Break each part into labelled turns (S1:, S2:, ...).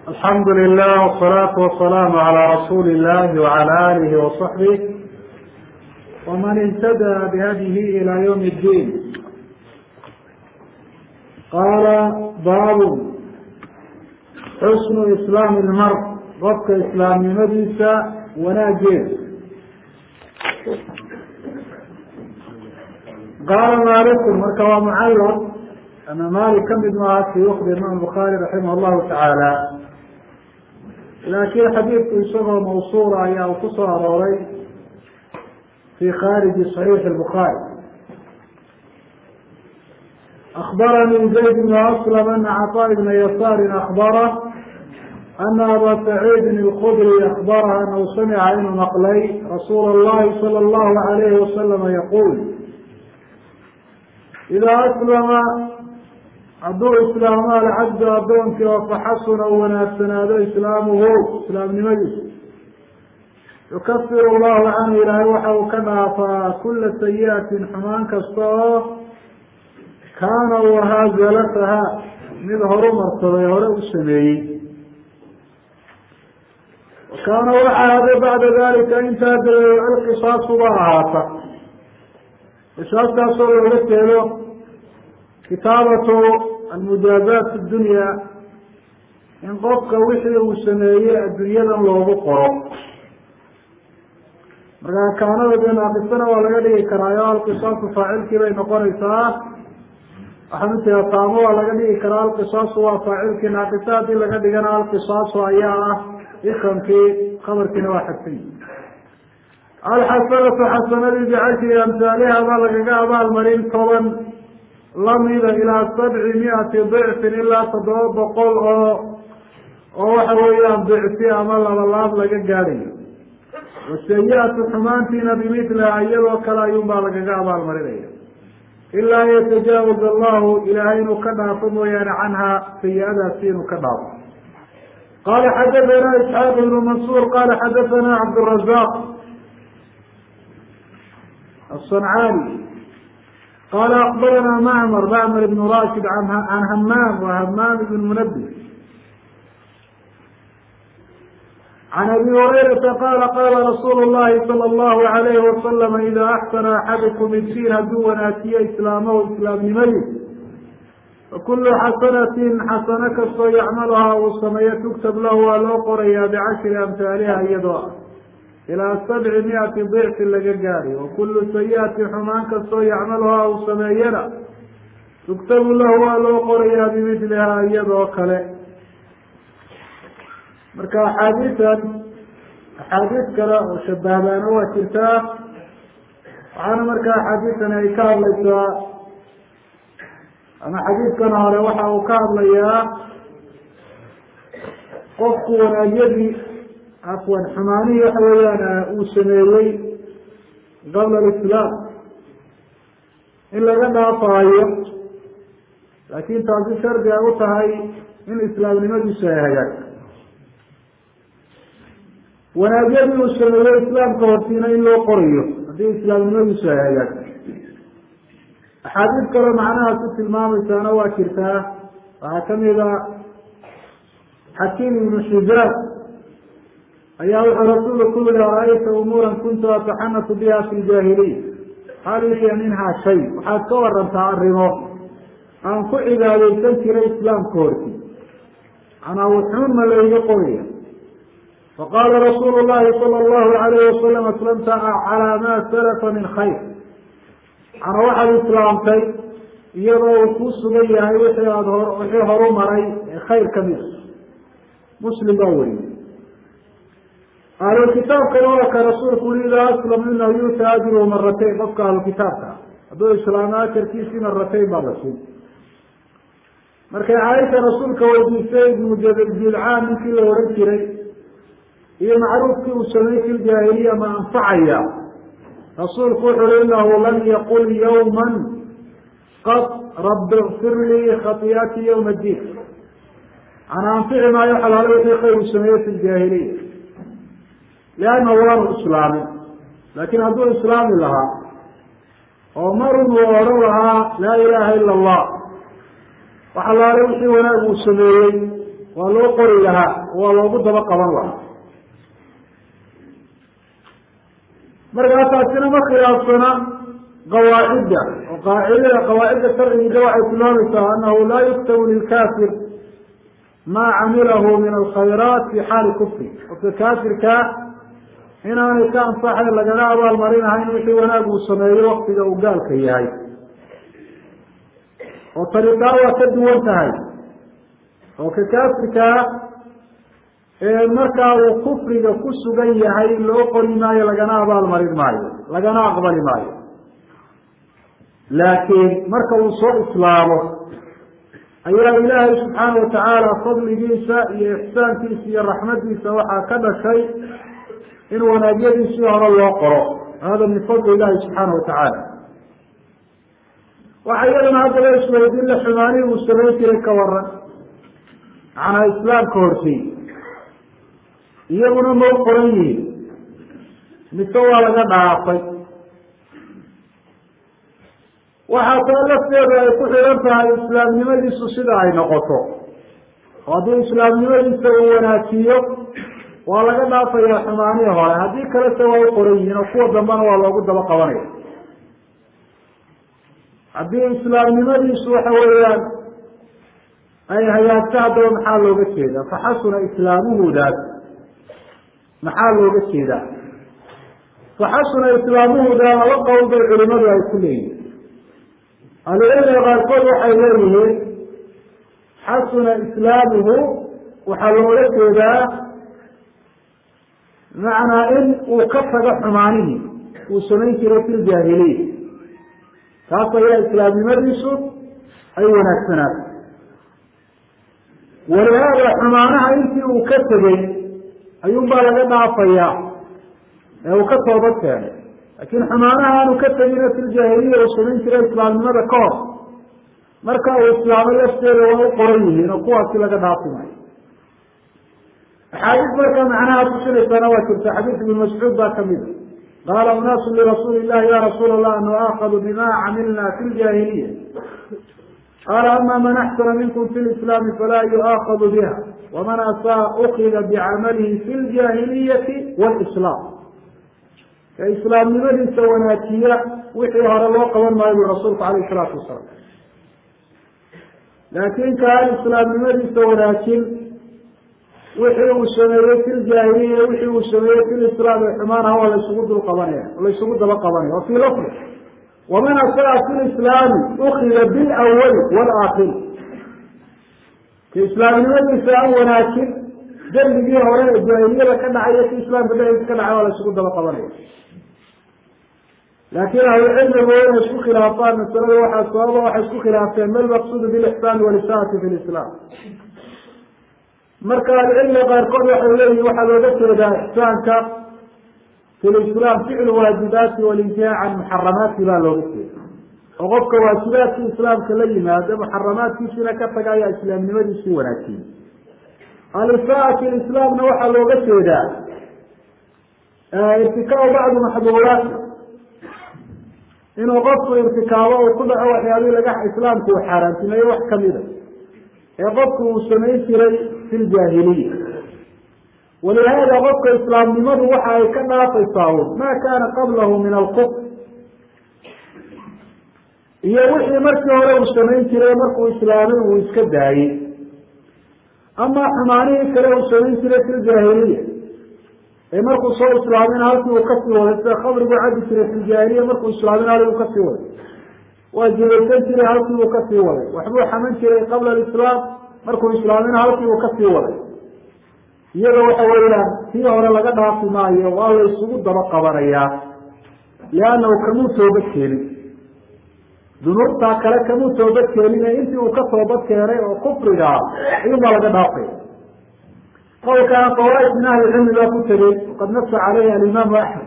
S1: الحمد لله والصلاة والسلام على رسول الله وعلى آله وصحبه ومن اهتدى بهديه إلى يوم الدين. قال باب حسن إسلام المرء qofka islaamnimadiisa wanaageeda. qaala maaliku marka waa mucallaq ama maalik kamid maaha siyuukhda imaam bukhaari raximah llahu tacaala, laakiin xadiidku isagoo mawsuula ayaa uu ku soo arooray fi khaariji صaxiixi الbukhaari. akbaranii zayd bnu aslam ana caطaa ibna yasaari akbara ana aba saciidin اlkudri akbaraha anahu samica inuu maqlay rasuula اllahi salى اllahu alayhi wasalama yaquul idaa aslama hadduu islaamo alcabdu addoonkii oo faxasuna u wanaagsanaado islaamuhu islaamnimadiisa yukafir allahu canhu ilaahay waxa uu ka dhaafaa kula sayi'atin xumaan kasta oo kaana uu ahaa zalataha mid horu marsaday hore u sameeyey. kaana waxa ahaaday bacda dalika intaa dabeeyo alqisaasu baa ahaata, qisaastaasoo looga jeedo kitaabatu almujaazaat fi dunya, in qofka wixii uu sameeyey adduunyadan loogu qoro. markaa kaanada dee naaqisana waa laga dhigi karaayo alqisaasu faacilkii bay noqonaysaa. waxaan ujeeda taamo waa laga dhigi karaa alqisaasu waa faacilkii, naaqisa haddii laga dhigana alqisaasu ayaa ah ikamkii, khabarkiina waa xadfay. alxasanatu xasanadii bicashri amhaaliha baa lagaga abaalmarin 10 lamida ilaa 700 dicfin ilaa 700 oo waxa weeyaan dicfi ama labalaab laga gaadhayo. wasayi-atu xumaantiina bimithliha iyadoo kale ayuun baa lagaga abaalmarinaya, ilaa an yatajaawaz allahu ilaahay inuu ka dhaafo mooyaane canha sayi-adaasi inuu ka dhaafo. qala xadathana isxaaq ibnu mansuur qala xadathana cabdالrazaq الصنعاني qala akbarana mcmr ibn rashid can hamaam wa hamaam ibn munabih can abi hurayrata qala qala rasuulu الlahi salى الlahu عalayhi wasalama ida axsana axadukum midkiin hadduu wanaajiyo islaamahu islaamnimadiis fakulu xasanatin xasano kastoo yacmaluhaa uu sameeyo tugtab lahu waa loo qorayaa bicashri amhaaliha iyadoo ah ilaa 700 dicfin laga gaadhay. wakulu sayi-atin xumaan kastoo yacmaluhaa uu sameeyana tugtabu lahu waa loo qorayaa bimithlihaa iyadoo kale. marka axaadiis kale oo shabahdaana waa jirtaa, waxaana markaa axaadiistan ay ka hadlaysaa ama xadiidkan hore waxa uu ka hadlayaa qofku wanaagyadii xumaanihii waxa weeyaan uu sameeyey qabla alislaam in laga dhaafaayo, laakiin taasi shardi ay u tahay in islaamnimadiisu ay hagaagto. wanaagyadii uu sameeyey islaamka hortiina in loo qorayo haddii islaamnimadiisu ay hagaagto. axaadiis kaloo macnahaas u tilmaamaysaana waa jirtaa. waxaa kamida xakiim ibnu xizaam ayaa wuxuu rasuulku ku yihi ara-ayta umuura kuntu ataxanasu biha fi ljaahiliya hal hiya minhaa shay, waxaad ka warantaa arrimo aan ku cibaadeysan jiray islaamka horti, anaa wuxuun ma layga qoraya. faqaala rasuulu llahi sala allahu alayhi wasalam aslamta calaa ma salafa min khayr, ana waxaad islaamtay iyadoo uu kuu sugan yahay wixii horu maray ee khayr kamida. muslim baa weriyey. ahlulkitaabkana waa ka rasuulku uli idaa aslama inahu yuuta ajruhu maratayn, qofka ahlukitaabka hadduu islaamo ajarkiisii maratayn baa la siin. markay caaisha rasuulka weydiisay ibnu jilcaan ninkii la ohan jiray iyo macruufkii uu sameeyey fi ljaahiliya ma anfacaya, rasuulku wuxu ui inahu lam yaqul yawma qad rabi ikfir lii khatii'atii ywma addiin, ana anfici maayo xalaalo wixii khayr uu sameeyey fi ljaahiliya, liannahu waanu islaamin. laakiin hadduu islaami lahaa oo marun uu odhan lahaa laa ilaha ila allah, wax allaale wixii wanaag uu sameeyey waa loo qori lahaa waa loogu daba qaban lahaa. markaa taasina ma khilaafsana qawaacidda oo qawaacidda sharcigiisa waxay tilmaamaysaa annahu laa yuktabu lilkaafir maa camilahu min alkhayraat fi xaali kufri. qofka kaafirkaa inaanay ka ansaxayn lagaga abaalmarinahayn wixii wanaag uu sameeyo waktiga uu gaalka yahay. oo tani taa waa ka duwan tahay oo ka kaafirkaa markaa uu kufriga ku sugan yahay loo qori maayo lagana abaalmarin maayo lagana aqbali maayo. laakiin marka uu soo islaamo ayaa ilaahay subxaana watacaala fadligiisa iyo ixsaankiisa iyo raxmadiisa waxaa ka dhashay in wanaagyadiisii hore loo qoro. hada min fadli ilahi subxaana watacaala. waxa iyadana haddaba isweydiin la xumaanihii uu samayn jiray ka waran macnaa islaamka hortay iyaguna ma u qoran yihiin mise waa laga dhaafay. waxaa taa lafteedu ay ku xihan tahay islaamnimadiisu sida ay noqoto. oo haddii islaamnimadiisa uu wanaajiyo waa laga dhaafayaa xumaanihii hore, haddii kalese waa u qoran yihiin oo kuwa dambena waa loogu daba qabanaya. haddii islaamnimadiisu waxa weeyaan ay hagaagto haddaba maxaa looga jeedaa? faxasuna islaamuhudaas maxaa looga jeedaa? faxasuna islaamuhudaa laba qowl bay culimadu ay ku leeyihin. ahlucilmiga qaarkood waxay leeyihiin xasuna islaamuhu waxaa looga jeedaa macnaa in uu ka tago xumaanihii uu samayn jiray fi ljaahiliya, taas ayaa islaamnimadiisu ay wanaagsanaato. walihaada xumaanaha intii uu ka tegey ayuunbaa laga dhaafayaa ee uu ka toobad keenay. laakiin xumaanaha aanu ka tegina fi ljaahiliya uu samayn jiray islaamnimada ka hor, marka uu islaamay lafteeda waa u qoran yihiin oo kuwaasi laga dhaafi maayo. axaadiis markaa macnaha tusinaysaana waa jirta. xadiis ibn mascuud baa kamid a qaala unaasu lirasuuli illahi ya rasuula allah nuaakadu bima camilna fi ljaahiliya qaala ama man axsana minkum fi lislaami falaa yuaakadu biha waman asaa ukida bicamalihi fi ljaahiliyati walislaam. ka islaamnimadiisa wanaajiya wixii hore loo qaban maayo bu rasuulku alayh salaatu wasalaam. laakiin kaan islaamnimadiisa wanaajin wixii uu sameeyey fi ljaahiliya wixii uu sameeyey fi lislaam ee xumaanaha waa laysugu dul qabanaya laysugu daba qabanaya. wa fii lafdi waman asaa fi lislaami ukida bilawali walaakiri. ka islaamnimadiisa aan wanaajin dembigii hore ee jaahiliyada ka dhacay ki islaamka dhexdiisa ka dhacay waa laysugu daba qabanaya. laakiin ahlucilmigu inay isku khilaafaan masalada waxaa sababa waxay isku khilaafteen ma lmaqsuudu bilixsaani walisaati fi lislaam. marka ahlucilmiga qaarkood waxay leeyihin waxaa looga jeedaa ixsaanka fi lislaam ficlu waajibaati walintihaa can muxaramaati baa looga jeeda. oo qofka waajibaadkii islaamka la yimaado muxaramaadkiisina ka taga ayaa islaamnimadiisii wanaajiyey. alisaa fi lislaamna waxaa looga jeedaa irtikaau bacdi maxduuraati, inuu qofku irtikaabo uu ku dhaco waxyaabihi laga islaamku uu xaaraantimeeyo wax kamida ee qofku uu samayn jiray fi ljaahiliya. walihaada qofka islaamnimadu waxa ay ka dhaafaysaa maa kaana qablahu min alkufr, iyo wixii markii hore uu samayn jiray markuu islaamay uu iska daayey. ama xumaanihii kale uu samayn jiray fi ljaahiliya ee markuu soo islaamina halkii uu kasii waday, sida khamrigu cabi jiray fi ljaahiliya markuu islaamina halkii uu kasii waday, waa jibaysan jiray halkii uu kasii waday, waxbuu xaman jiray qabla alislaam markuu islaamina halkii uu kasii waday. iyada waxa weeyaan tii hore laga dhaafi maayo waa la isugu daba qabanayaa liannahu kamuu toobad keenin. dunuubtaa kale kamuu toobad keenin ee intii uu ka toobad keenay oo kufrigaa ayuunbaa laga dhaafay. qowlkaan fawaaid min ahli cilmi baa ku tegey waqad nasa caleyhi alimaamu axmed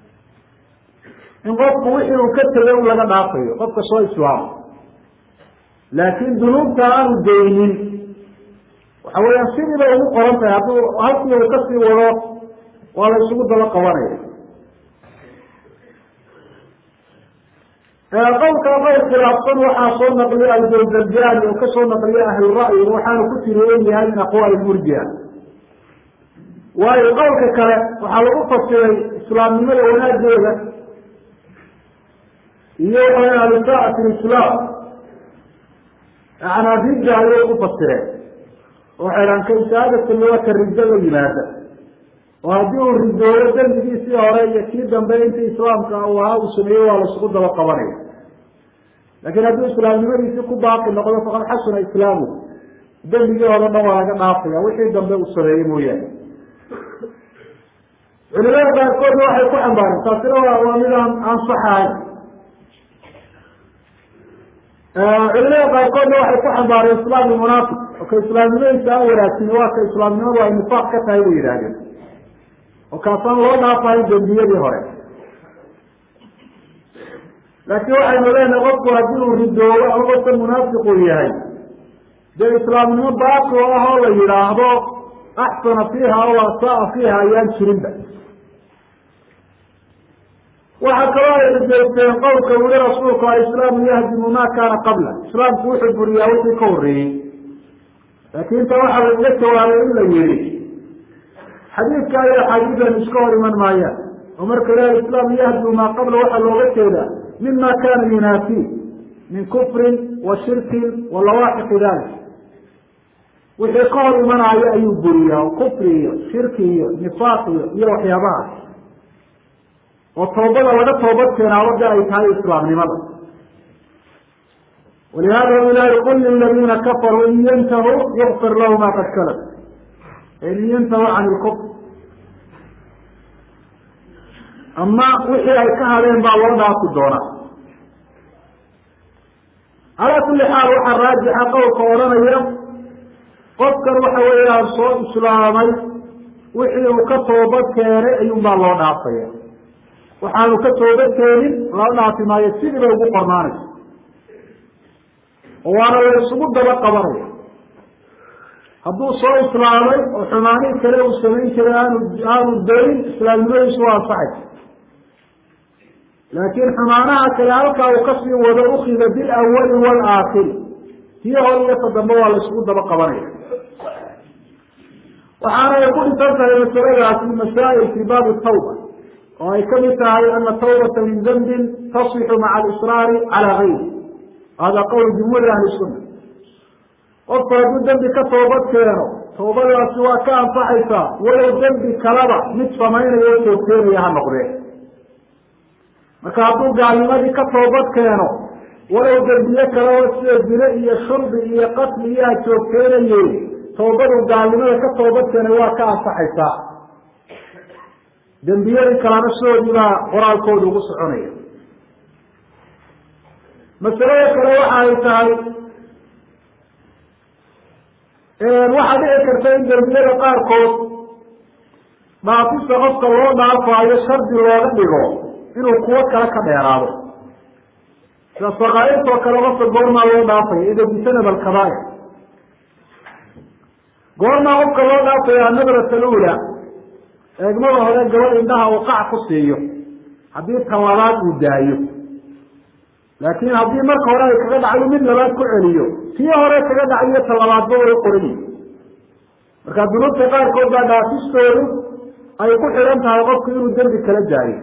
S1: in qofku wixii uu ka tegay u laga dhaafayo qofka soo islaamo. laakiin dunuubta aanu daynin waxa weeyaan sidiiba ugu qoran tahay, hadduu halkii uu kasii wado waa la isugu daba qabanaya. qowlka qowl khilaafsan waxaa soo naqliya aljawzajani oo kasoo naqliya ahlura'yi waxaanu ku tiriyen yahay min aqwaali murji'a waayo qowlka kale waxaa lagu fasiray islaamnimada wanaageeda iyo alisaa'at lislaam yani ridda ayay ku fasireen waxay dhahan ka shahaadata liwaka ridda la yimaada oo haddii uu ridooyo dembigiisii hore iyo kii dambe intii islaamka uu ahaa uu sameeyey waa laisugu daba qabanaya laakiin hadduu islaamnimadiisii ku baaqi noqdo faqad xasuna islaamu dembigii hore dhan waa laga dhaafaya wixii dambe uu sameeyey mooyaane culimada qaarkoodna waxay ku xambaareen taasina waa mid aan sax ahayn culimada qaarkoodna waxay ku xambaareen islaam munaafiq oo ka islaamnimadiisa aan wanaagsin waa ka islaamnimadu ay nifaaq ka tahay bay yidhaahdeen oo kaasaan loo dhaafahayn dembiyadii hore laakiin waxaynu leenahay qofku haddii uu ridoobo ama qofka munaafiquu yahay dee islaamnimo baaqi oo ah oo la yidhaahdo axsana fiiha aw asaa fiiha ayaan jirinba waxaa kaloo ay rijeysteen qowlka wuli rasuulku alislaamu yahdimu ma kaana qabla islaamku wuxuu buriyaa wixii ka horreeyey laakiin inta waxaa lagaga jawaabay in la yihi xadiidka iyo axaadiidan iska hor iman maayaan oo marka ilahi islaamu yahdimu maa qabla waxaa looga jeedaa mima kana yunaafiih min kufrin wa shirkin wa lawaaxiqi dalik wixii ka hor imanaayo ayuu buriyaa kufri iyo shirki iyo nifaaq iyo waxyaabahaas oo toobada laga toobad keenaabada ay tahay islaamnimada walihada ilahi qul liladiina kafaruu in yantahuu yukfir lahu ma qad salaf in yantahuu can ilkufr ama wixii ay ka hadeen baa loo dhaafi doonaa calaa kuli xaal waxaa raajixa qowlka odhanaya qofkan waxa weeyaan soo islaamay wixii uu ka toobad keenay ayuunbaa loo dhaafaya waxaanu ka toobad keenin loo dhaafi maayo sidii bay ugu qornaanaysa oo waana la isugu daba qabanaya hadduu soo islaamay oo xumaanihii kale uu samayn jiray aanu dayn islaamnimadiisu waa ansaxaysa laakiin xumaanaha kale halkaa uu kasii wado ukida bilawali waalaakhiri tii hor iyo ta dambe waa la isugu daba qabanaya waxaana ay ku dhisan tahay masaladaasi masaa'il fii baabi tawba oo ay kamid tahay ana tawbata min dambin tasixu maca alisraari calaa gayri hada qowl jumhuuri ahli sunna qofku hadduu dembi ka toobad keeno tawbadaasi waa ka ansaxaysaa walow dembi kalaba mid samaynayo oo joogteenaya ha noqdee marka hadduu gaalnimadii ka toobad keeno walow dembiye kalaba sida dile iyo shurbi iyo qatli iyo ha joogteenaye tawbadu gaalnimada ka toobad keenay waa ka ansaxaysaa dembiyadii kalena sidoodii baa qoraalkooda ugu soconaya masalada kale waxa ay tahay waxaa dhici karta in dembiyada qaarkood dhaafista qofka loo dhaafaayo shardi looga dhigo inuu kuwo kale ka dheeraado sida sakaa'irtoo kale qofka goormaa loo dhaafaya ida bisanab alkabaa'ir goormaa qofka loo dhaafaya anadrat alula eegmada hore gabadh indhaha uu qac ku siiyo haddii tan labaad uu daayo laakiin haddii marka hore ay kaga dhacyo mid labaad ku celiyo tii hore kaga dhacyo tan labaadba way qorayi marka dunuubta qaarkood baa dhaafistoodu ay ku xihan tahay qofku inuu dembi kala daayo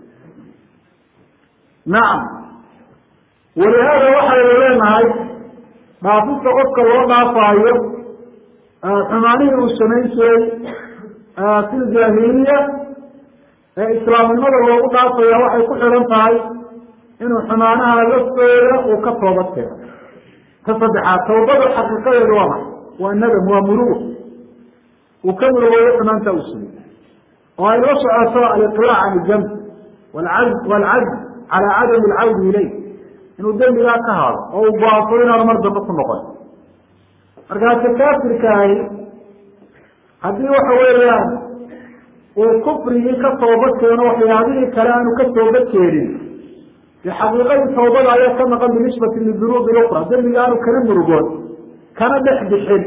S1: nacam walihaada waxaynu leenahay dhaafista qofka loo dhaafaayo xumaanihii uu samayn jiray fi ljaahiliya ee islaamnimada loogu dhaafaya waxay ku xihan tahay inuu xumaanaha laftooda uu ka toobad keeno ka saddexaad tawbada xaqiiqadeedu waa maxay waa nadam waa murugo uu ka murugooyo xumaanta uu samey oo ay la socoto aliqlaac can iljamb waalcazm calaa cadami alcawdi ilayh inuu dembigaa ka hado oo uu go-aansado inaanu mar dambe ku noqon markaasi kaafirkaahi haddii waxa weeyaan uu kufrigii ka toobad keeno waxyaabihii kale aanu ka toobad keenin dee xaqiiqadii tawbada ayaa ka maqan binisbati lidunuubi lukra dembiga aanu kana murugoon kana dhex bixin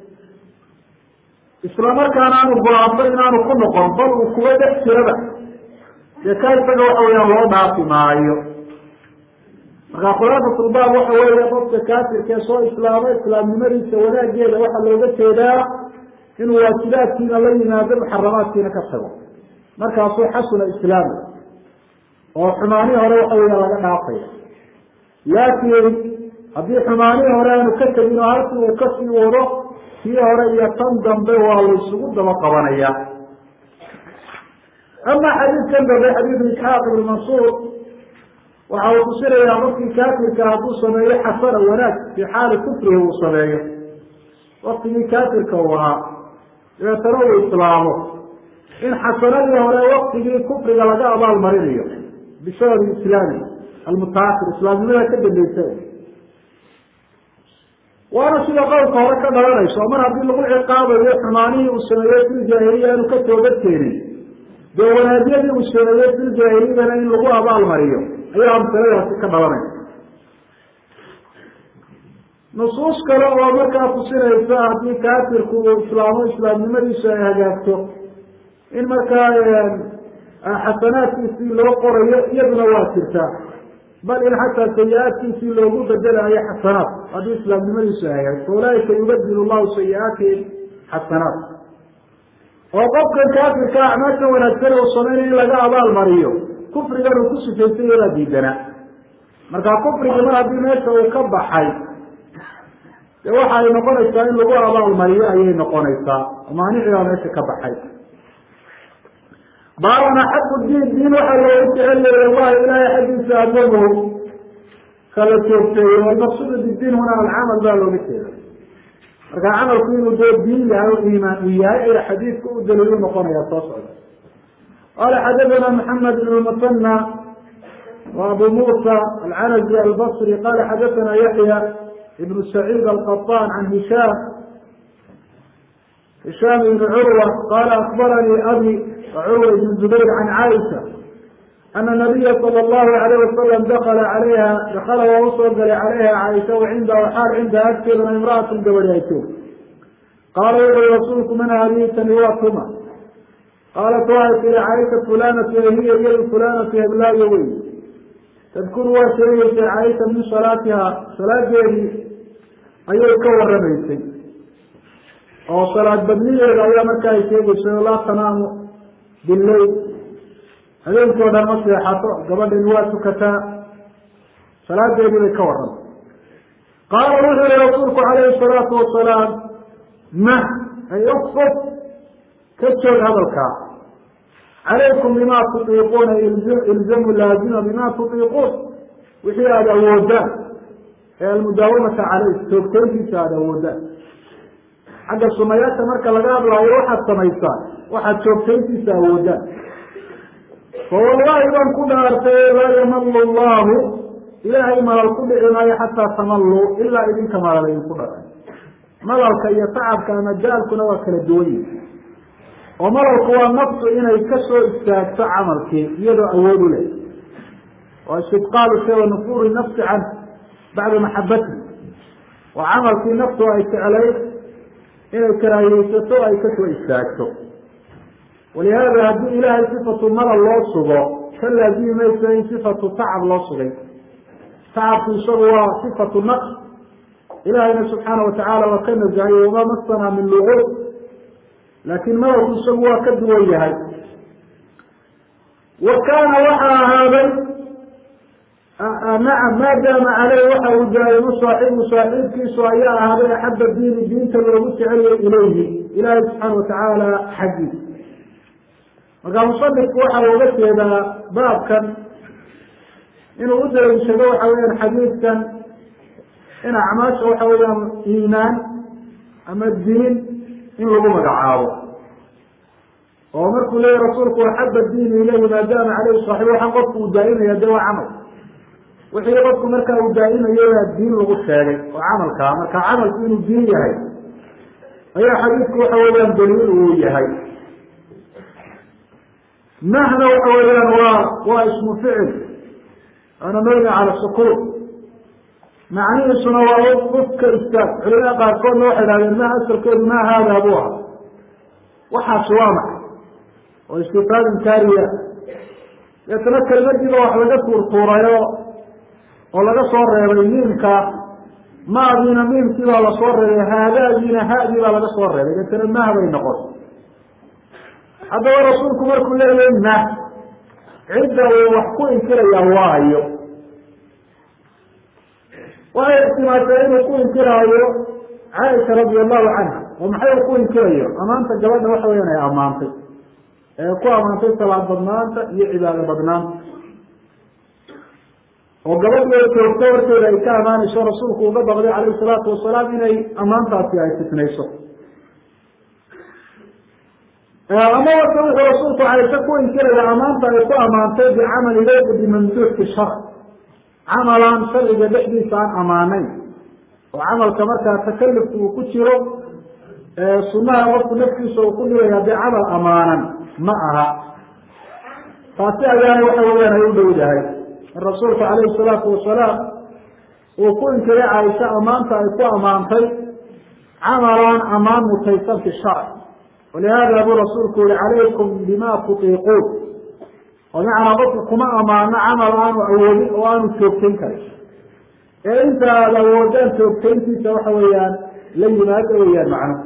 S1: islamarkaana aanu go-aanso inaanu ku noqon bal uu kuga dhex jiraba dee ka isaga waxa weyaan loo dhaafi maayo markaa khulaasatu lbaab waxa weeye qofka kaafirkee soo islaamay islaamnimadiisa wanaageeda waxaa looga jeedaa inuu waajibaadkiina la yimaado muxaramaadkiina ka tago markaasuu xasuna islaami oo xumaanihii hore waxa weya laga dhaafaya. laakiin haddii xumaanihii hore aanu ka tegin oo halkii uu kasii wado kii hore iyo tan dambe waa laysugu daba qabanaya. ama xadiidkan dambe xadiidu isxaaq ibn mansuur waxa uu tusinayaa qofkii kaafirka hadduu sameeyo xasana wanaag fii xaali kufrihi uu sameeyo waktigii kaafirka uu ahaa dabeetana uu islaamo in xasanadii hore waktigii kufriga laga abaal marinayo bisababi islaami almutaakir islaamnimada ka dambeysa. waana sida qowlka hore ka dhalanayso mar haddii lagu ciqaabayo xumaanihii uu sameeyey fil jaahiliya aanu ka toobad keenin dee wanaagyadii uu sameeyey fil jaahiliyana in lagu abaal mariyo ayaa masaladaasi ka dhalanaysa. nusuus kale oo markaa tusinaysa haddii kaafirku uu islaamo islaamnimadiisu ay hagaagto in markaa xasanaadkiisii loo qorayo iyaduna waa jirtaa, bal in xataa sayi-aadkiisii loogu bedelayo xasanaat haddii islaamnimadiisu ay hagaagto. ulaaika yubadilu llahu sayi-aatihim xasanaat. oo qofkan kaafirka acmaasha wanaagsan uu sameynaya in laga abaal mariyo kufrigan uu ku sifaysay ilaa diidanaa. markaa kufrigii mar haddii meesha uu ka baxay de waxa ay noqonaysaa in lagu abaal mariyo ayay noqonaysaa, maanicigaa meesha ka baxay. baaban axabu diin diin waxaa loogu jecelyahay allahi ilaahay xaggiisa adamuhu kala joogteeyo. walmaqsuudu bidiin huna alcamal baa looga jeeda. markaa camalku inuu dee diin yahay o iimaan uu yahay ayaa xadiidka u daliilu noqonaya soo socda. qaala xadathana maxamed ibn musanى wa abu musa alcanazi albصri qala xadathana yaxya ibn saciid alqaطan can hishaam ibn curwa qala akbaranii abi وcurwa ibn zubayr can caaisha ana nabiya sala allahu alayh wasalam dakala waa usoo galay calayha caaisha wacindaha xaal cindaha agteedana imraatun gabadhi ay joog. qaala wuxuui rasuulku man haadihi tani waa tuma? qaalat waxay tihi caaisha fulanatu hiya iyadu fulanatu heblaayo wey. tadkuru waa sheegaysay caaisha min salaatiha salaadeedii ayay ka waramaysay oo salaad badnideeda ayaa markaa ay sheegaysay laa tanaamu billayl habeenkoo dhan ma seexato gabadhani waa tukataa salaadeedii bay ka warramay. qaala wuxuu yihi rasuulku calayhi salaatu wasalaam ma ay uqfud ka joog hadalkaa calaykum bima tutiiquuna ilzamu laazima bima tutiiquun wixii aada awoodaan ee almudaawamata caleyh joogtayntiisa aada awoodaan. xagga sunayaasha marka laga hadlaayo waxaad samaysaan waxaad joogtayntiisa awoodaan. fawallahi baan ku dhaartay laa yamalu llahu ilaahay malal ku dhici maayo xataa tamalluu ilaa idinka malal idinku dhaca. malalka iyo tacabka ama jaalkuna waa kala duwan yihi oo malalku waa naftu inay kasoo istaagto camalkii iyadoo awood u leh oo istibqaalu shay wa nufuuri nafsi can bacda maxabati waa camalkii naftu ay jeclayd inay karaahiyeysato ay kasoo istaagto. walihaada haddii ilaahay sifatu malal loo sugo ka laazimi mayso in sifatu tacab loo sugay. tacabku isagu waa sifatu naqs, ilaahayna subxaana watacaala waa ka nazahay wamaa masanaa min luguub, laakiin malalku isagu waa ka duwan yahay. wa kaana waxaa ahaaday nacam maadaama caleyh waxa uu daayimo saaxibu saaxiibkiisu ayaa ahaaday axaba diini diinta loogu jeceliyay ilayhi ilaahay subxaana watacaala xaggiisa. markaa musanifku waxa looga jeedaa baabkan inuu u daliishado waxa weyaan xadiidkan in acmaasha waxa weyaan iimaan ama diin in lagu magacaabo oo markuu leeyahy rasuulku axaba diini ilayhi maadaama caleyhi saaxiib waxaa qofku uu daaimaya de waa camal wixii qofku markaa uu daa'imayo baa diin lagu sheegay oo camalkaa marka camalku inuu diin yahay ayaa xadiidku waxa weeyaan daliil uu yahay. nahna waxa weeyaan waa ismu ficil ana mabni cala sukuun macnihiisuna waa ufka istaag. culimada qaarkoodna waxay dhahdeen ma asalkeedu ma haadaa buu aha waxaasi waa maxay oo istifaad inkaariya deetana kelmadiiba wax laga tuurtuurayo oo laga soo reebay miimka maadiina miimkii baa lasoo reebay haadaadiina haadii baa laga soo reebay deetana mah bay noqon. haddaba rasuulku markuu leeyahay mah cidda uu wax ku inkiraya waayo waxay ixtimaashay inuu ku inkiraayo caaisha radia allahu canha oo maxay u ku inkirayo amaanta gabadha waxa weyan ay ammaantay ee ku ammaantay salaad badnaanta iyo cibaado badnaanta oo gabadhii ay joogto horteeda ay ka amaanayso rasuulku uga baqday calayhi salaatu wasalaam inay ammaantaasi ay fitnayso. ama wase wuxuu rasuulku caaisha ku inkiraya amaanta ay ku ammaantay bicamali laysa bimanduuxi shar camalaan sharciga dhexdiisa aan ammaanayn oo camalka markaa takalufka uu ku jiro sunaha qofku naftiisa uu ku dhigaya dee camal amaanan ma aha. taasi ayaana waxa weyaan ay u dhowdahay in rasuulka calayhi salaatu wasalaam uu ku inkiray caaisha amaanta ay ku ammaantay camalaan amaan mutaysan fi sharc. walihada buu rasuulku yihi calaykum bima tutiiquun oo macnaa qofku kuma amaano camal aanu awoodin oo aanu joogtayn karin ee inta aada awoodaan joogtayntiisa waxa weeyaan la yimaado weyaan macno.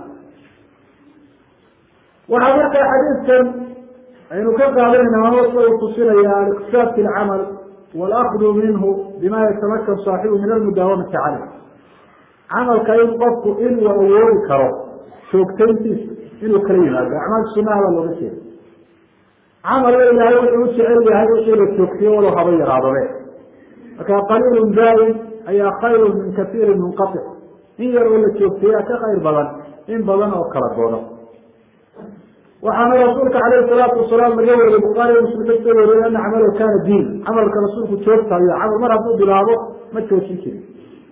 S1: waxaa markaa xadiidkan aynu ka qaadanayna mamasa uu tusinaya aliqtisaad fi lcamal walakdu minhu bima yatamakan saaxibu min almudaawamati caleyh. camalka in qofku inuu awoodi karo joogtayntiisa inuu kala yimaado acmaal sunaha baa looga jeeda. camalba ilaahay wuxuu u jecel yahay wixii la joogtiyo walow haba yaraadobe. marka qaliilun daa'im ayaa khayrun min kasiirin munqatic. in yar oo la joogteeyaa ka khayr badan in badan oo kala goono. waxaana rasuulka calayhi salaatu wasalaam laga wariyey bukhaari muslim kasoo wariyey ana camalahu kaana diin. camalka rasuulku joogtayo camal mar hadduu bilaabo ma joojin jirin.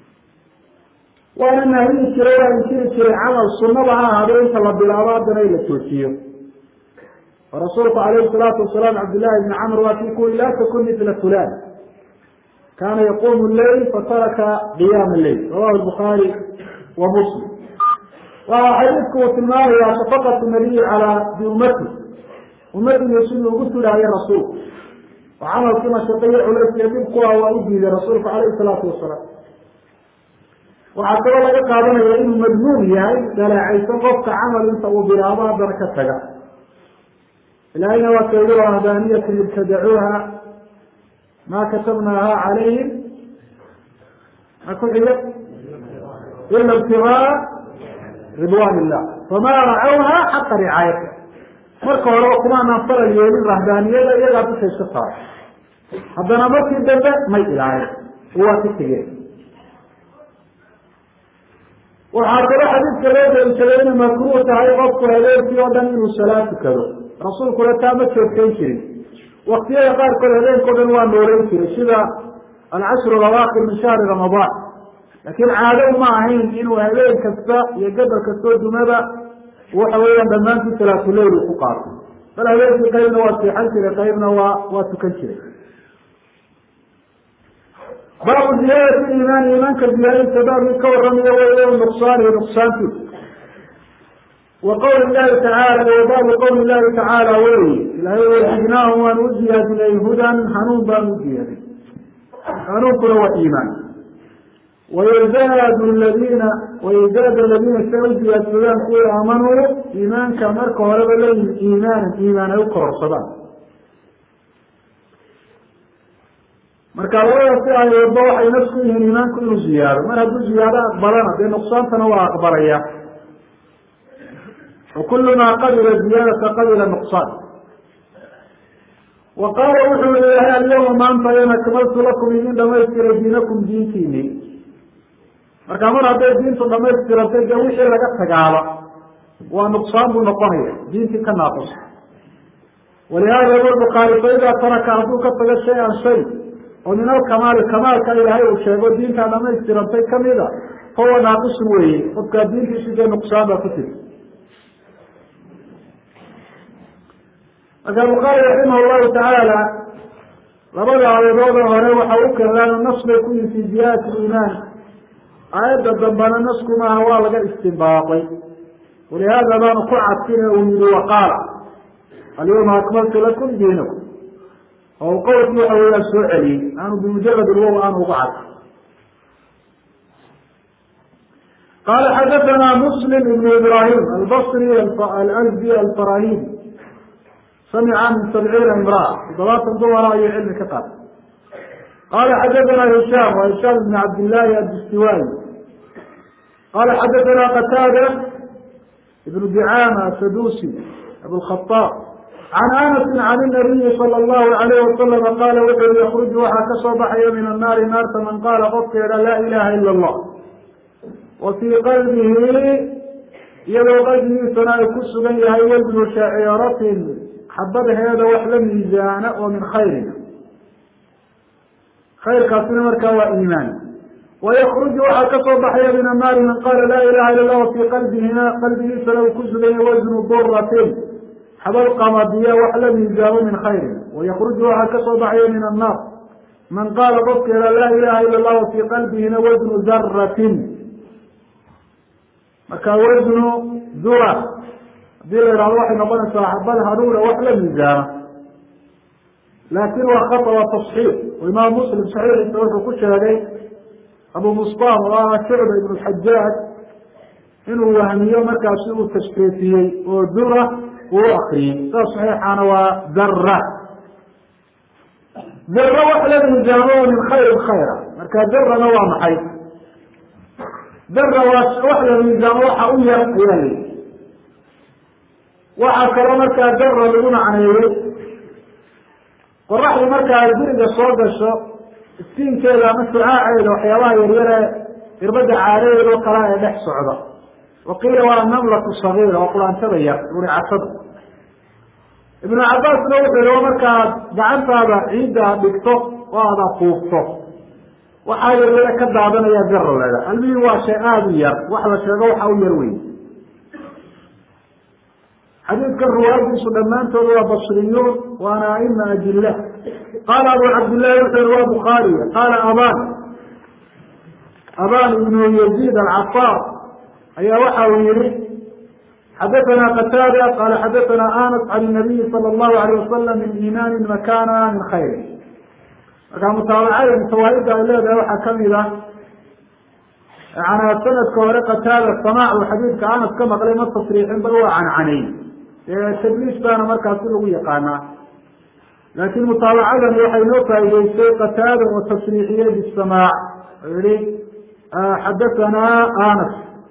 S1: waana nahyihi jiray waa inkiri jiray camal sunaba ha ahaado inta la bilaabo haddana in la joojiyo. rasuulku calayhi salaatu wasalaam cabdillahi bni camr waa kii kuwi laa takun mila fulan kaana yaquumu leyl fataraka qiyaama leyl rawahu lbukhaari wa muslim. waa xadiidku uu tilmaamayaa shafaqatu nabiyi calaa biummati ummadiiyo siduu ugu tudhaayo rasuulku oo camalkii mashaqaiyo culays iyo dhib ku ah waa u diiday rasuulku calayhi salaatu wasalaam. waxaa kaloo laga qaadanaya inuu madmuum yahay dalaacaysan qofka camal inta uu bilaabo haddana ka taga. ilaahayna waa kaygu rahbaaniyatan ibtadacuuha maa katabnaaha calayhim ma ku xiga ila ibtigaa ridwan illah famaa racawha xaqa ricaayata. marka horeba kumaanaan faral yeelin rahbaaniyada iyagaa dushaysa tahay haddana markii dambe may ilaalin waa ka tegeen. waxaa kaloo xadiidka loo daliishaday inay makruuh tahay qofku habeenkii oo dhan inuu salaad tukado. rasuulkuna taa ma joogtayn jirin. waktiyada qaarkood habeenkao dhan waa nooleyn jiray sida alcashru alawaakir min shahri ramadaan. laakiin caado ma ahayn inuu habeen kasta iyo gabal kastoo dumaba waxa weeyaan dhammaantii salaatuleyl uu ku qaato. bal habeenkii qaybna waa seexan jiray qaybna waa tukan jiray. baabu ziyaadati iimaani iimaanka ziyaadinta baabkii ka warramaya wey nuqsaanihi nuqsaantiisa. wa qawli llahi tacaala baabu qawli llahi tacaala wey ilahay wajidnaahum waan u ziyaadinay hudan hanuun baan u ziyaadin. hanuunkuna waa iimaan. wayzaadu aladiina say u ziyaadsadaan kuwii aamanuu iimaanka marka horeba leeyihin iimaanan iimaan ay u kororsadaan. marka labada si ay wadba waxay nas ku yihiin iimaanku inuu ziyaado. mar hadduu ziyaado aqbalana dee nuqsaantana waa aqbalaya. wakulu maa qabila ziyaadata qabila nuqsaan. wa qaala wuxuu leeyahay alyawma maanta an akmaltu lakum idin dhamaystiray diinakum diintiini. marka mar hadday diintu dhamaystirantay dee wixii laga tagaaba waa nuqsaan buu noqonaya diintii ka naaqus. walihada yaqul bukhaari faidaa taraka hadduu ka tago shay-an shay oo min alkamaali kamaalka ilaahay uu sheego diintaa dhamaystirantay kamida fahuwa naaqisun weeye qofkaa diintiisi dee nuqsaan baa ku tiri. marka bukhaari raximah llahu tacaala labada aayadood hore waxa u keenaan nas bay ku yihi fi ziyaadati iimaan. aayadda dambana nasku maaha waa laga istinbaaqay. walihaada baanu ku cadfina uu yihi waqaala alyawma akmaltu lakum diinakum oo qowlkii waxa weeyaan soo celiyey aanu bimujarad ilwow aanu uga cadfin. قال حدثنا مسلم بن إبراهيم البصري الأزدي الفراهيدي سمع من 70 امرأة ضباط الدورة أي علم كقال. قال حدثنا هشام وهشام بن عبد الله الدستوائي قال حدثنا قتادة ابن دعامة السدوسي أبو الخطاب عن أنس عن النبي صلى الله عليه وسلم قال وحي يخرج وحا كصبح من النار نارت من قال قطع لا إله إلا الله وفي قلبه يلو قلبه سناء كسبا وزن شعيرة حبب هذا وحل ميزان ومن خير كافر مركا وإيمان ويخرج وحا كصبح من النار من قال لا إله إلا الله وفي قلبه سناء كسبا وزن ضرة حبب قمضية وحل ميزان من خير ويخرج وحا كصبح من النار من قال قطع لا إله إلا الله وفي قلبه وزن ذرة marka wasnu dura hadii la yidhahdo waxay noqonaysaa xabada hanuuna wax la miisaano laakin waa khata waa tasxiix oo imaam muslim saxiixiisa wuxuu ku sheegay abu mustam oo ah shucba ibn lxajaaj inuu wahmiyo markaasi uu tashkiifiyey oo dura uu akriyey saas saxiixaana waa dara wax la miisaano min khayrin khayra marka darana waa maxay dara wax la miisaamo waxa u yar ayaa layihi waxaa kaloo markaa dara lagu macneeyey qoraxdu markaa guriga soo gasho istiinkeeda ama sucaaceeda waxyaabaha yaryare irbada caadadeeda oo kala ee dhex socda waqiila waa namlatu sagiira oo quraantada yar uricasada ibnu cabaasna wuxuu yihi markaad gacantaada ciidda dhigto oo aada afuufto waxaa yaryare ka daadanaya dara leeda almihim waa shay aada u yar wax la sheego waxa u yar wey xadiidkan ruwaadiisu dhammaantooda waa basriyuun waana aima ajilla qaala abu cabdillahi wuxuu yihi waa bukhaariya qaala aban ibnu yaziid alcafaar ayaa waxa uu yihi xadathana qataada qaala xadathana anas can nabiyi sala allahu alayh wasalam min iimaanin makana min khayri markaa mutaabacada mutawaaida ay leedahay waxaa kamid ah sanadka hore qataada samaac uu xadiidka anas ka maqlay ma tasriixin bal waa cancanay tadliis baana markaasi lagu yaqaanaa laakin mutaabacadani waxay noo faa'ideysay qataada oo tasriixiyey bisamaac oo yihi xadathana anas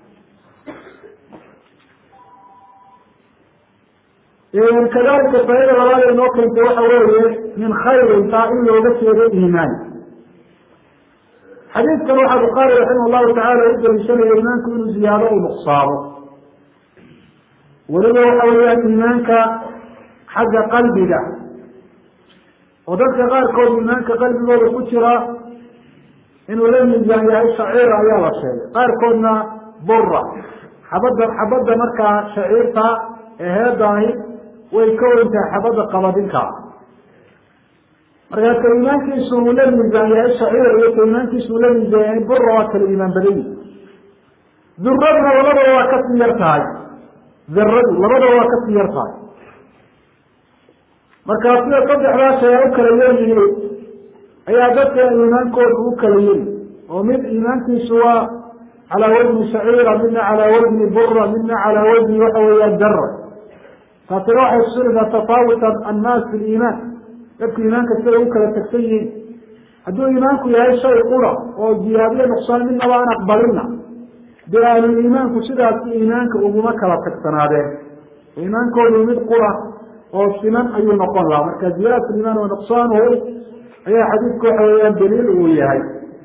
S1: kadalika faaida labaad ay noo keentay waxa weeye min khayrin taa in looga jeedo iimaan xadiidkan waxaa bukhaari raximah llahu tacala u daliishanaya iimaanku inuu ziyaado u nuqsaamo weliba waxa weeyaan iimaanka xagga qalbiga oo dadka qaarkood iimaanka qalbigooda ku jira inuu la miisaan yahay shaciira ayaa la sheegay qaarkoodna bura xabadda markaa shaciirta eheedaahi way ka weyntahay xabadda qabadinka markaa ka iimaankiisu uu la miisaan yahay shaciir iyo ka iimaankiisu uu la miisaan yahay bura waa kala iimaan badan yihi duradna labadaba waa kasii yar tahay daradu labadaba waa kasii yar tahay markaa sida saddexdaa shay a u kala yaryihiin ayaa dadka iimaankooda u kala yeri oo mid iimaankiisu waa calaa wajni shaciira midna calaa wajni bura midna calaa wajni waxa weeyaan dara taasina waxay tusinaysaa tafaawuta annaas fi liimaan dadku iimaanka siday u kala tagsan yihiin hadduu iimaanku yahay shay qura oo ziyaadiyo nuqsaan midnaba aan aqbalina dee ahluliimaanku sidaasi iimaanka uguma kala tagsanaadeen iimaankoodu mid qura oo siman ayuu noqon lahaa marka ziyaadatu liimaan wa nuqsaanuhu ayaa xadiidku waxa weeyaan daliil uu yahay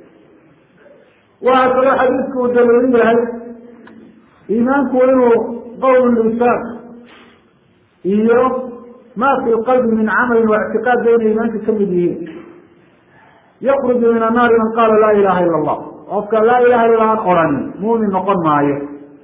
S1: waxaa kaloo xadiidku uu daliilin yahay iimaanku inuu qowl lisaan iyo ma fi lqalbi min camalin wa ictiqaad bayna iimaanka kamid yihiin yakruju min annaari man qaala laa ilaha ila allah qofka laa ilaha illa aan oranin muumin noqon maayo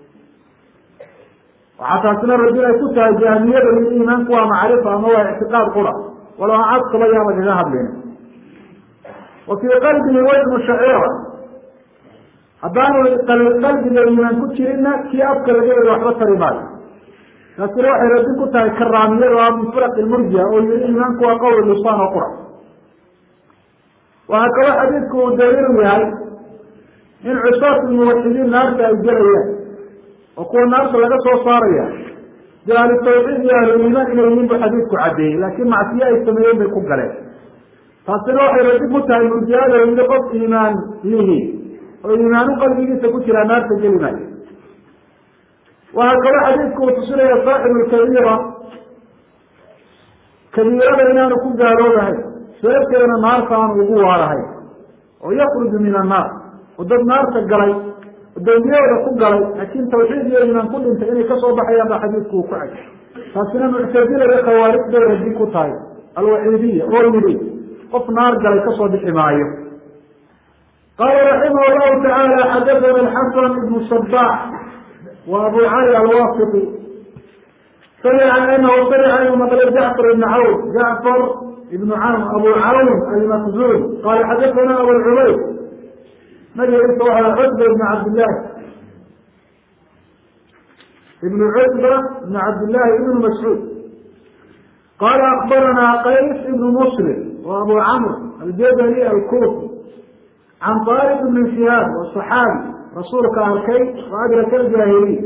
S1: waxaa taasina rajul ay ku tahay jahmiyada min iimaanku waa macrifa ama waa ictiqaad qura walow cadkaba yaa lagaga hadlayna wa fii qalbihi wajnu shaciira haddaanu qalbiga iimaan ku jirinna kii afka laga yeli waxba tari maayo taasina waxay radin ku tahay karaamiyada waa min firaq ilmurjiya oo yihi iimaanku waa qowl lisaan oo qura waxaa kaloo xadiidku uu daliilu yahay in cusaat almuwaxidiin naarta ay gelayaan oo kuwa naarta laga soo saaraya dee ahlu tawxiid iyo ahluliimaan inay yihiin bu xadiidku caddeeyey laakiin macsiye ay sameeyeen bay ku galeen taasina waxay radib u tahay murjiada yidhi qof iimaan lihi oo iimaanu qalbigiisa ku jiraa naarta geli maayo waxaa kaloo xadiidku uu tusinaya saaxibu lkabiira kabiirada inaanu ku gaaloobahay sababteedana naarta aanu ugu waarahay oo yakruju min annaar oo dad naarta galay oo dambiyooda ku galay laakiin tawxiid iyo iimaan ku dhintay inay kasoo baxayaan baa xadiidku uu ku cay taasina muctazila iyo khawaarij bay radib ku tahay alwaciidiya oo yidhi qof naar galay kasoo bixi maayo qaala raximah llahu tacaala xadathana alxasan ibnu sabaax wa abu cali alwasiti samica anahu samica inuu maqlay jacfar ibn cawn jacfar ibnu cawn abu cawn almakzuum qaala xadathana abu cubayd magaciisa waxaa cutba ibn cabdillahi ibnu cutba ibn cabdillahi ibnu mascuud qaala akbaranaa qays ibnu muslim wa abu camr aljabali alkufi can طaariq ibn shihaab wa صaxaabi rasuulka arkay wa adraka aljaahiliya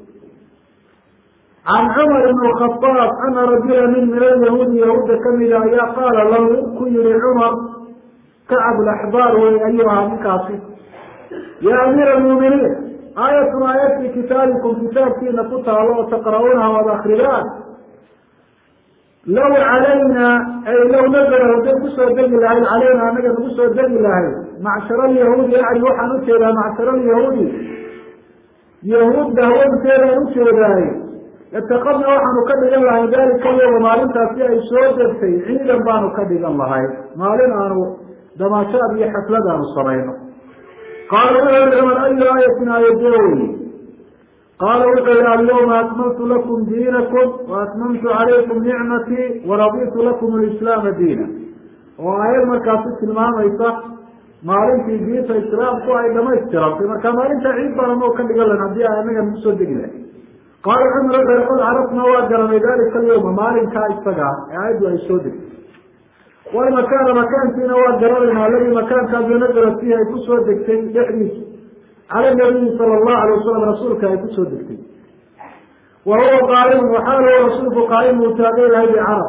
S1: can cumar ibn khadaab ana rajula min alyahuudi yahuuda kamida ayaa qaala lahu ku yihi cumar kacab laxbaar wey ayuu ahaa ninkaasi ya amiira almuuminiin aayatun aayad fi kitaabikum kitaabkiina ku taalo oo taqra'uunaha waad akridaan low calayna ay low nazala hadday kusoo degi lahayd calayna anaga nagu soo degi lahayd macshar alyahuudi yani waxaan ujeedaa macshar alyahuudi yahuudda haweenteedaan ujeedaay lataqadna waxaanu ka dhigan lahay dalika yowma maalintaasi ay soo degtay ciidan baanu ka dhigan lahay maalin aanu damaashaad iyo xaflad aanu samayno qaala wuxuu yihi cumar ayu aayatin aayadee wey qaala wuxuu yihi alyawma akmaltu lakum diinakum waatmamtu calaykum nicmatii waraditu lakum alislaama diina oo aayad markaasi tilmaamaysa maalintii diinta islaamku ay dhamaystirantay marka maalinta ciid baan anoo ka dhigan lahan haddii ay anaga nagu soo degi lahay qaala cumar wuxuu yihi qad carafnaa waa garanay dalika alyawma maalinkaa isagaa ee aayaddu ay soo degtay walmakaana makaankiina waa garanayna aladii makaankaasoo nazala fiihi ay kusoo degtay dhexdiisa cala nabiyi sala allahu alay wasalam rasuulka ay kusoo degtay wa huwa qaaimun waxaal rasuulku qaaimu uu taagan yahay bicarab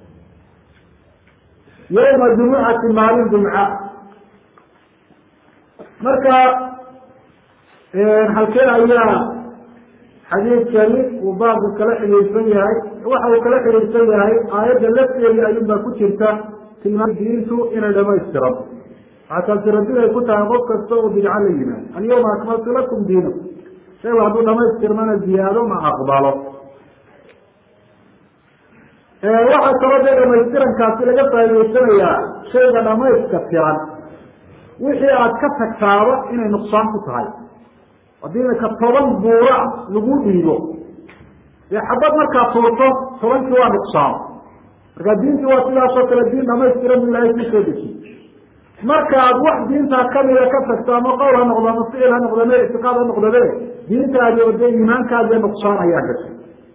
S1: yowma jumucati maalin jumca marka halkee ayaa xadiidkani uu baabku kala xidhiidsan yahay waxa uu kala xidhiidsan yahay aayadda lafteedii ayuunbaa ku jirta tilmaam diintu inay dhamaystiran waxaa taasi radid ay ku tahay qof kasta oo bidco la yimaado alyawma akmaltu lakum diinakum shaygu hadduu dhamaystirmana ziyaado ma aqbalo waxaa kaloo dee dhamaystirankaasi laga faa'idaysanayaa shayga dhamayska tiran wixii aad ka tagtaaba inay nuqsaan ku tahay haddii imika 10 buura lagu dhiibo dee xabad markaa tuurto 10kii waa nuqsaan marka diintii waa sidaasoo kale diin dhamaystiran bu ilahay kusoo dejiy marka aad wax diintaa kamida ka tagto ama qowl ha noqdo ama ficil ha noqdo ama ictiqaad ha noqdobe diintaadi oo dee iimaankaadiee nuqsaan ayaa gashay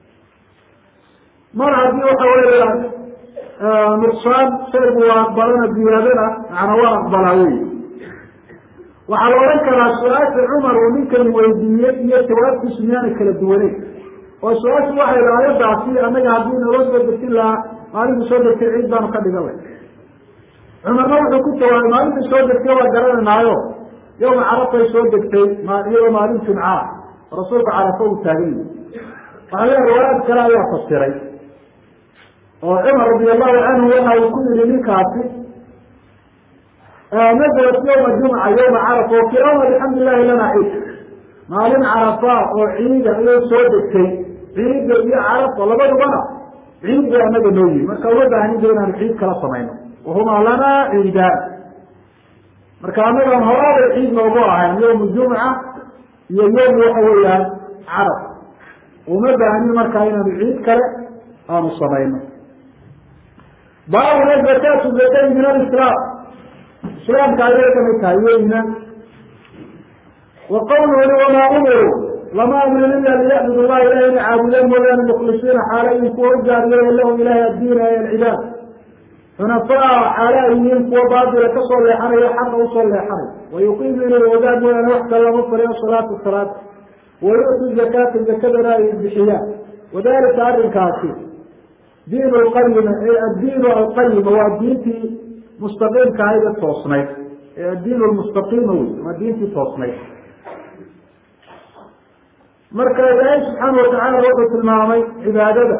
S1: mar haddii waxa weeya nuqsaan shaygu waa aqbalana ziyaadana macnaa waa aqbalaa wey waxaa la odhan karaa su-aasha cumar uu ninkan weydiiyey iyo jawaabtiisu miyaanay kala duwaneyn oo su-aashu waxay la aayadaasi annaga haddii naloo soo degtin lahaa maalintu soo degtay ciid baanu ka dhigan lay cumarna wuxuu ku jawaabay maalintai soo degtay waa garanaynaayo yowma carafay soo degtay iyadoo maalin jumca rasuulka carafo uu taagan yahay waxaa leeya riwaayaad kale ayaa fasiray oo cumar radi allahu canhu waxa uu ku yihi ninkaasi nazalat yawma jumca yawma carafa wakiraama bixamdi illahi lana ciid maalin carafa oo ciida ayay soo degtay ciida iyo carafa labadubana ciid bay anaga noo yihi marka uma baahnida inaanu ciid kala samayno wahumaa lanaa ciidaan marka anagan horaabay ciid noogu ahayn yawmu jumca iyo yawm waxa weeyaan caraf uma baahnin markaa inaanu ciid kale aanu samayno baabuna zakaatu zakay min alislaam islaamka ayay kamid tahay weyna wa qawluhu wamaa umiruu lama amrin ila liyacbud llaha ilahi ina caabudeen mooyaane mukhlisiina xaala in kuwa u gaariyeen lahu ilahi addiina ay alcibaad حنفاء حلائهم وباطل كسر لحري حق وصل لحري ويقيم من الوداد وأن وحده الله فريق الصلاة ويؤتي الزكاة رأي البحياء وذلك أمر كافي. دين القيم الدين القيم هو الدين مستقيم كعيدة توصني الدين المستقيم هو الدين توصني مركز الله سبحانه وتعالى وقت المعامي عبادته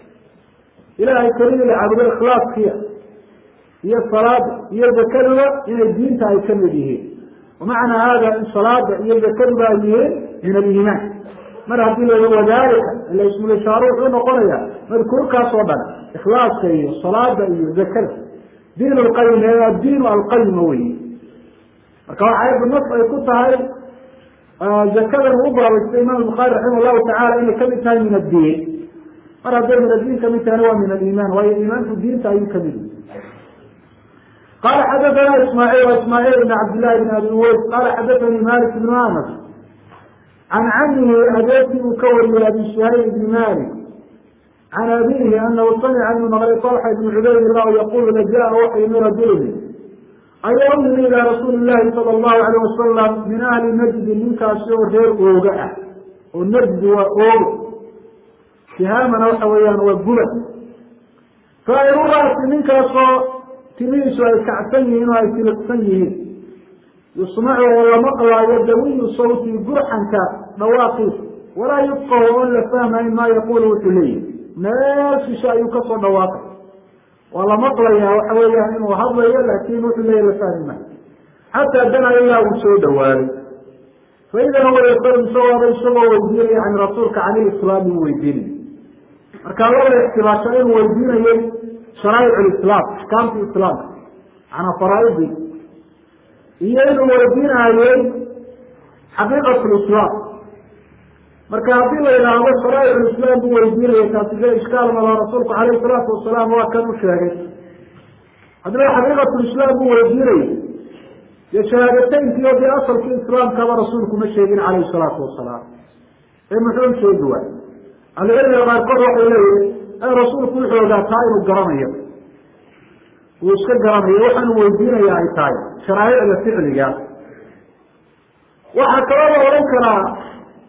S1: إلهي كريم العبد الإخلاص فيها هي الصلاة هي الذكرة إلى الدين تأكل به ومعنى هذا إن الصلاة هي الذكرة من الإيمان مرة له وذلك اللي اسمه الشاروح ونقرية مذكور كاصوبنا إخلاص هي الصلاة هي الذكرة دين القيم هي الدين القيم هو فكان عيب النص يكون هاي ذكر الغبرة والإمام البخاري رحمه الله تعالى إنه كم من الدين مرة من الدين كم هو من الإيمان وهي الإيمان في الدين تأيي كمل. قال حدثنا إسماعيل بن عبد الله بن أبي أويس قال حدثني مالك بن أنس عن عمه أبي مكور من أبي شهيد بن مالك عن أبيه أنه سمع من مغرب طلحة بن عبيد الله يقول لجاء وحي من رجله أي أمر إلى رسول الله صلى الله عليه وسلم من أهل النجد منك أشياء غير أوجع والنجد وأوجع سهاما وحويا والجبل فأيروا رأس منك أصلا تميس ويكعسنهن ويتلقسنهن يسمعه ولا مقلع يدوي الصوت جرحا كنواقف ولا يبقى ولا فهم ما يقوله إليه ناس شيء يكسر نواقف ولا مقلع وحويا إنه هضل لكن إليه لفهمه حتى دنا إلا وسود والي فإذا هو يقول سوى بيسوى ويديني عن رسولك عن الإسلام ويديني أركان الله الاحتباسين ويديني شرائع الإسلام أحكام في الإسلام عن فرائضه إياه ويدين عليه حقيقة الإسلام مركاتين إلى هذا شرائع الإسلام هو يدين يكاتب إشكال مع رسولك عليه الصلاة والسلام وكانوا شاهد هذا حقيقة الإسلام هو يدين يشاهدتين في وضع أصل في الإسلام كما رسولكم الشهيدين عليه الصلاة والسلام المحلم شهيد واحد العلم يقال قرر إليه الرسول كل حوجات تاين الجرامية وإسك الجرامية وحن ويدين يا تاين شرائع الفعلية وحكرا ولنكرا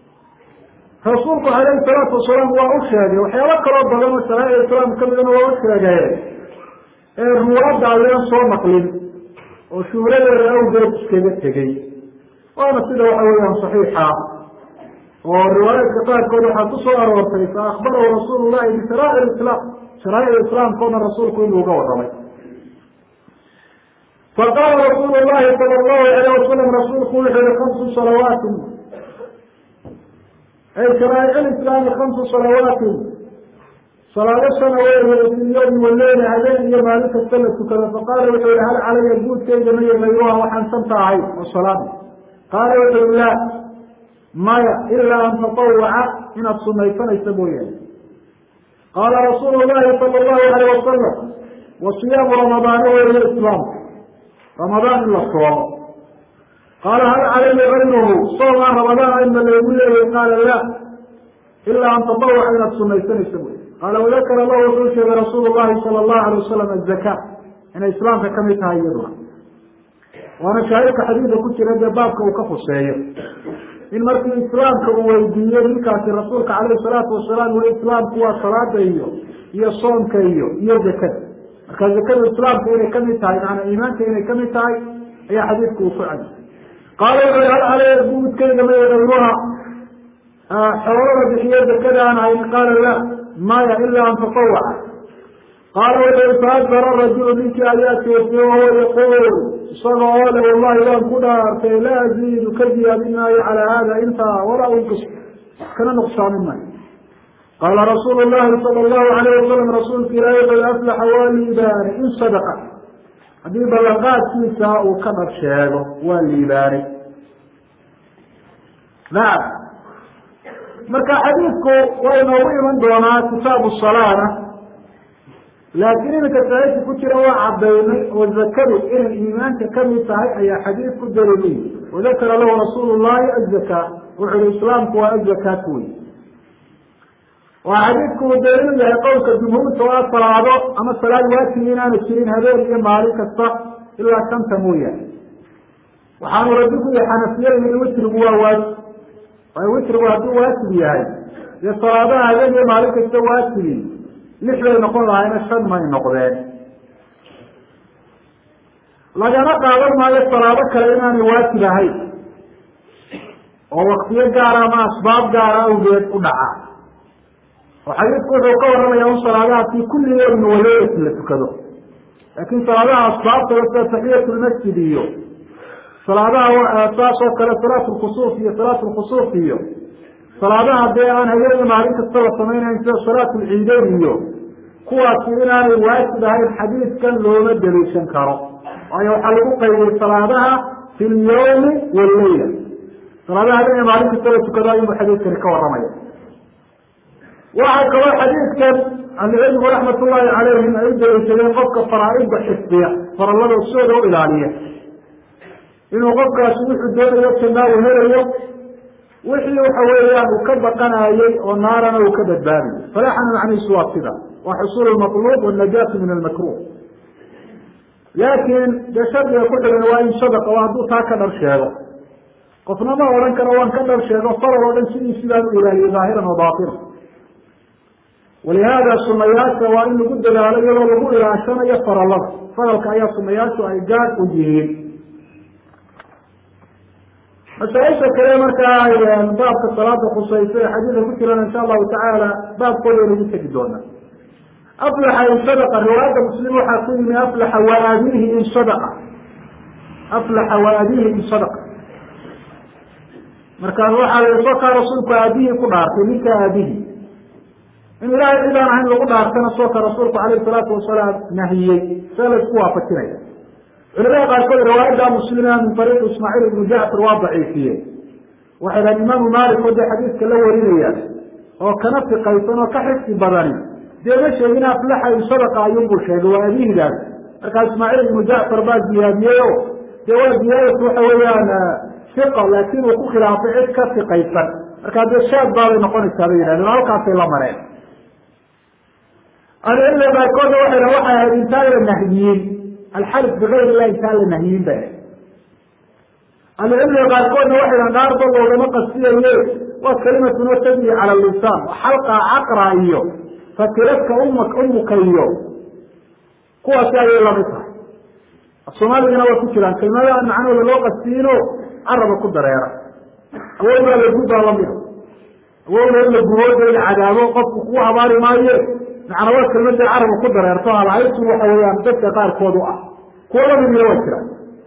S1: رسولك عليه الصلاة والسلام وأشهد وحيالك رب الله شرائع الإسلام كم وأشهد المراد عليهم صور مقلين وشوري الأول جرب تشكيلتك وأنا سيدة وحوية صحيحة والرواية كتاب كونه حتصور ورسل فأخبره رسول الله بشرائع الإسلام شرائع الإسلام كون الرسول كله قوة فقال رسول الله صلى الله عليه وسلم رسول كله 5 صلوات أي شرائع الإسلام 5 صلوات صلاة السنوات في اليوم والليل هذين هي مالك الثلاث كذا فقال وحول هل علي الجود كي جميع ميوها وحنسمت عيد والصلاة قال وحول لا ما إلا أن تطوع من الصنيفان يسموه قال رسول الله صلى الله عليه وسلم وصيام رمضان هو الإسلام رمضان إلا الصوم قال هل علي غيره صوم رمضان إما اللي يقول لي قال لا إلا أن تطوع من الصنيفان يسموه قال وذكر الله رسول الله صلى الله عليه وسلم الزكاة إن الإسلام كم يتهيدها وأنا شايف حديث كنت رجل بابك وكفر السيد إن مركز الإسلام كهو يديني منك رسولك عليه الصلاة والسلام والإسلام هو صلاة هي الصوم هي الزكاة مركز ذكر الإسلام كأنه كم يتهي معنى إيمان كأنه كم يتهي هي حديث كوفعي قال هل علي الجود كي لما يغيرها حوالي بحيادة كذا أنا قال لا ما إلا أن تطوع قال وإذا فأكبر الرجل منك آياتي وهو يقول صلى الله والله لا قدر كي لا أزيد كذي منا على هذا انت ولا أنقص كان نقصان منه قال رسول الله صلى الله عليه وسلم رسول كرايب الأفلح والإبان إن صدق حبيب اللقات نساء وكبر شهاده والإبان نعم marka xadiidku waa inoogu iman doonaa kitaabu salaana laakiin iminka saxiixka ku jira waa cadaynay oo zakadu inay iimaanka kamid tahay ayaa xadiid ku daliiliyey wadakara lahu rasuulu llahi azakaa wuxuu islaamku waa azakaat wey وحديثكم دليل له قولك الجمهور سواء صلاة أما الصلاة الواتمين أنا الشرين هذول مالك الصح إلا كم تموية وحانوا ردكم يحنفيا من الوتر بواد ويوتر بوادو واتمي هاي الصلاة هذول مالك السواتمين نحن نقول هاي نشهد ما ينقضين لجنا قالوا ما الصلاة كلمة واتمي هاي ووقتية قارا ما أسباب قارا وبيت ودعا وحديثكم وقال لما يوم صلاة في كل يوم وليلة لتكذو لكن صلاة أصحاب ثلاثة تحية المسجد يوم صلاة أساس وكلا صلاة الخصوصية صلاة عبدالله هي معركة الصلاة ثمانية إنسان صلاة العيدين يوم قواتنا الواسد هاي الحديث كان له مدلو شنكره ويحلقوا قيل صلاة في اليوم والليلة صلاة هذه معركة الصلاة كذا يوم الحديث كان كور رميه وحكى حديث كان عن العلم ورحمة الله عليهم أيضا يسلم قفك فرائض حسبية فرالله السودة وإلالية إنه قفك سبح الدولة يبتنا وهرية وحي وحويان وكبقنا أيي ونارنا وكبت بابي فلاحنا معني سواء كذا وحصول المطلوب والنجاة من المكروه لكن جسد يقول لنا وإن صدق وعدو تاكد الشهادة قفنا ما ولنك روان كد الشهادة فرر ولن سيئي سلام إلهي ظاهرا وباطنا ولهذا السميات وإن قد عليه ولغو إلى عشان يفر الله فرق أي السميات وإيجاد وجهين مسائل كلامك باب الصلاة الخصيصية حديث ذكر إن شاء الله تعالى باب قوله لجسد الدولة أفلح إن صدق الرواية المسلم حاكم أفلح وآبيه إن صدق مركز واحد يتوقع رسولك أبيه قدرت لك أبيه إن لا إذا عن الغدار كان صوت رسولك عليه الصلاة والسلام نهيي ثالث قوة فتنية إذا قال كل رواية مسلمة من طريق إسماعيل بن جعفر وضعيفية واحد الإمام مالك ودي حديث كالأولية وكان في قيصان وكحف في بدني دي مشي من أفلح إن صدق أيوب الشهد وأبيه ذلك قال إسماعيل بن جعفر بعد زيادية دي زيادة وحويان ثقة لكن وكو خلافة إذكا في قيصان قال الشاب باري نقول السابقين لأنه ألقى في الله مرين أنا إلا ما يكون وحي الإنسان النهيين الحلف بغير الله إنسان النهيين بيه أنا إلا ما يكون وحي النار ضل ولما قصية إليه وكلمة تدري على اللسان وحلقة عقرة إياه فتلك أمك إياه قوة سائل الله مصر الصومالي جنا وكتلان كلمة معنى لو قصينه عرب قدر يا رب أول ما يقول الله منه أول ما يقول العذاب وقف قوة عباري ما إيه معنى وقت المدى العرب وقدر يرتوها العيس وحويان بس قار كودوء كل من يوكرا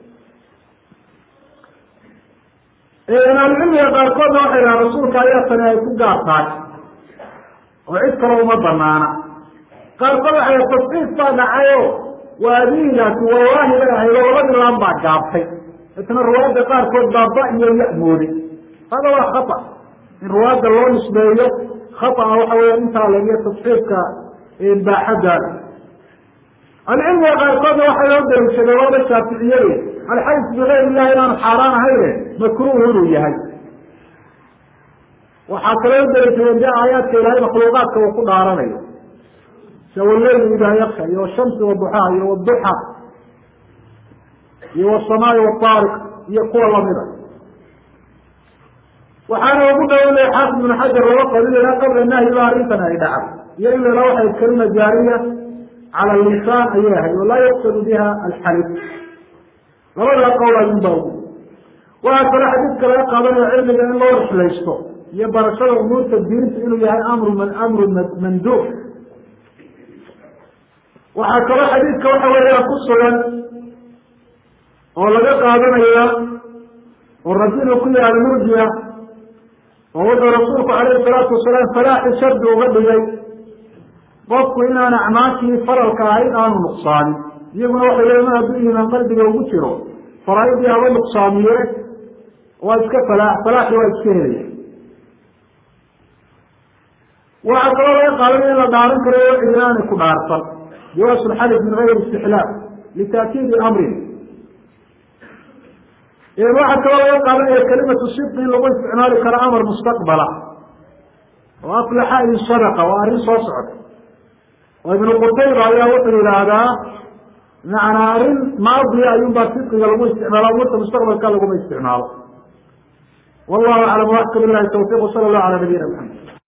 S1: أنا العلم يقال كودوء إلى رسولك آياتنا يكون قارتان وعيسك لو مضمانا قال قضع يتصفيق صادعيه وأدينك والله لها إلى ولد الأنبع قابحي إتنا الرواد قار كودوء ضائي يأموري هذا هو خطأ الرواد الله نسبيه خطأ وحويان انت على تصفيقك باحدا العلم قال قد واحد يقدر الشباب الشافعيين الحديث بغير الله إلا حرام هيره مكروه له يهي وحتى يقدر يتوجه آيات إلهي مخلوقات وقود عرامي سوى الليل إذا يخشى والشمس والضحى والضحى والسماء والطارق يقول الله منه وحانا وقود أولي حافظ من حجر ووقع لنا قبل النهي الله ريتنا إدعام يقول روح الكلمة جارية على اللسان أيها ولا يقصد بها الحلف ورد قولا ينبغي وهذا حديث كلا قابل العلم لأن الله رسل يشتو يبقى رسول أمور تدين إنه يهي أمر مندوب وهكذا حديث كوحا ولا قصلا ولقى قابل إياه والرسول كلها المرجية ووضع رسولك عليه الصلاة والسلام فلاح شد وغد جيد قفوا إنا نعماكي فرق عين آن نقصان يقول وحي لما به من قلبك ومتره فرأيدها والنقصانية واسك فلاح واسكهرية وعقل الله قال لنا دارك ريو إيران كبارتا جواز الحدث من غير استحلال لتأكيد أمره واحد كمان قال لي كلمة الصدق لو استعمال كالأمر مستقبلا وأفلح إن صدق وأرن صدق وابن قتيبة يا وطن إلى هذا معنى أرن ماضي أيوم بصدق لهم استعمال أمورت مستقبل كان لهم استعمال والله أعلم وأحكم الله التوفيق وصلى الله على نبينا محمد.